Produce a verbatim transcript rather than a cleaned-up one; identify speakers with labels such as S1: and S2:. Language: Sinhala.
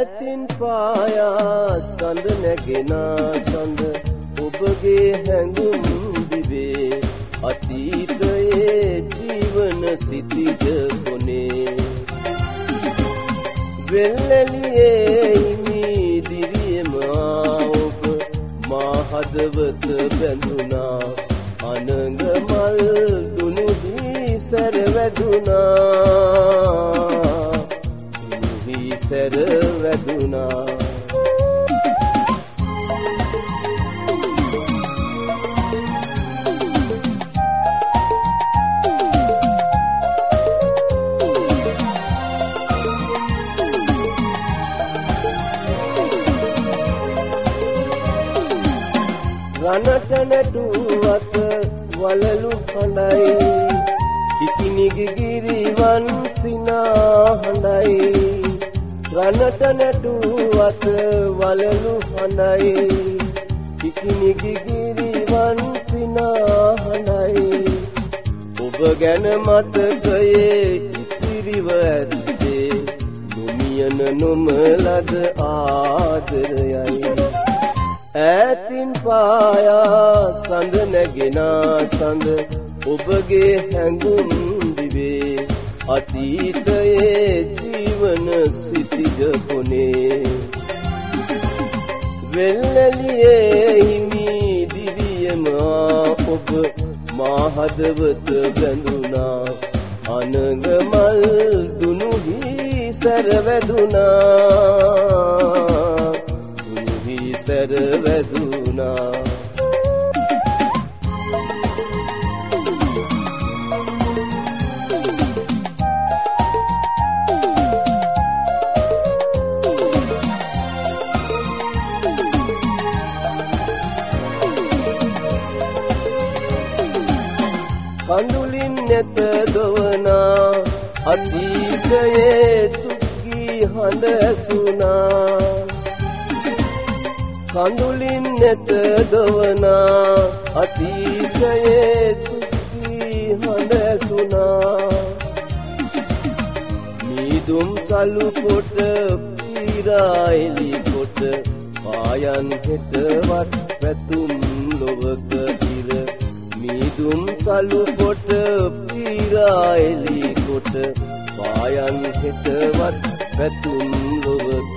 S1: ඈතින් පායා සඳ නැගෙන සඳ ඔබගේ හැඟුම් දිවේ අතීතයේ ජීවන සිතිජ කොනේ වෙල්ලලියේ හිමි දිරියම ඔබ මා හදවත බැඳුනා අනංග මල් දුනුහි සැර වැදුනා දුනුහි සැර වැදුනා රනට නැටුවත වලලු හඬයි ඉකිනිගි ගිරිවන් සිනා හඬයි රනට නැටුවත වලලු හඬයි ඉකිනිගි ගිරිවන් සිනා හඬයි ඔබ ගැන මතකයේ ඉතිරිව ඇත්තේ නොමියන නොමලද ආදරයයි ඈතින් පායා සඳ නැගෙන සඳ ඔබගේ හැඟුම් දිවේ අතීතයේ ජීවන සිතිජ කොනේ වෙල්ලලියේ හිමි දිවියම ඔබ මා හදවත බැඳුනා අනංග මල් දුනුහි සැර වැදුනා සැර වැදුනා කඳුලින් නැත දොවනා අතීතයේ තුක්ගී හඬ ඇසුනා කඳුලින් නැත දොවනා අතීතයේ තුක්ගී හඬ ඇසුනා මීදුම් සලු කොට පීරායිලි කොට පායන් හෙටවත් පැතුම් ලොවක ඉර මීදුම් සලු කොට පීරායිලි කොට පායන් හෙටවත් පැතුම් ලොවක